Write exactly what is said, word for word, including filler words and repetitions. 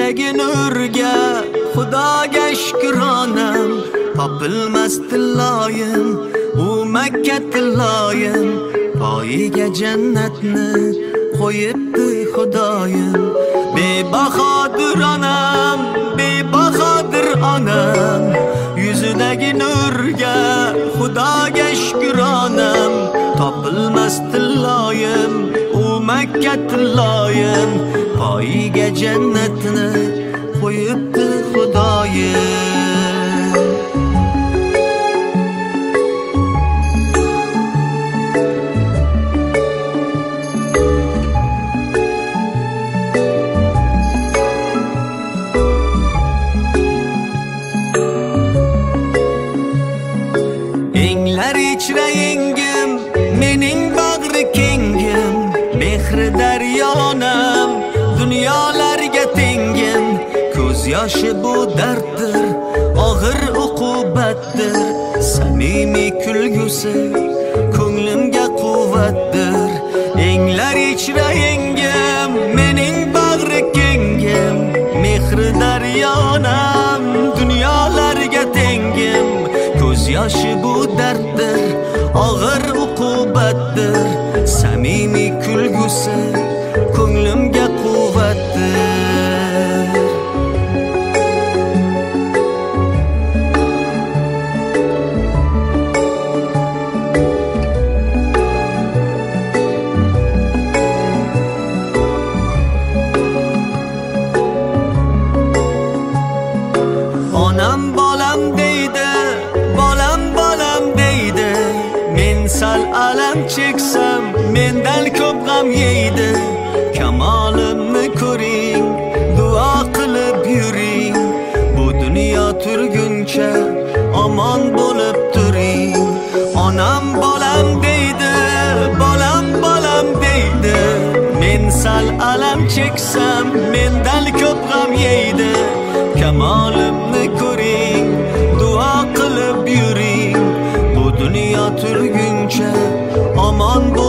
yuzidagi nurga Xudoga shukronam, topilmas tilloyim, u Makka tilloyim, poyiga jannatni qo'yibdi Xudoyim. Bebahodir onam, bebahodir onam, yuzidagi nurga Xudoga shukronam, topilmas tilloyim, u Makka tilloyim, poyiga jannatni qo'yibdi Xudoyim. Englar ichra yengim, mening bag'ri kengim, mehri daryonam, dunyolarga tengim. Ko'z yoshi bu darddir, og'ir uqubatdir, samimiy kulgusi ko'nglimga quvvatdir. Englar ichra yengim, mening bag'ri kengim, mehri daryonam, dunyolarga tengim. Ko'z yoshi bu darddir, og'ir uqubatdir, samimiy kulgusi ko'nglimga quvvatdir. Onam bolam deydi, bolam bolam deydi, men sal alam cheksam mendan ko'p g'am yeydi. Kamolimni ko'ring, duo qilib yuring, bu dunyo turguncha omon bo'lib turing. Onam bolam deydi, bolam bolam deydi, men sal alam cheksam mendan ko'p g'am yeydi. Kamolimni ko'ring, duo qilib yuring, bu dunyo turguncha omon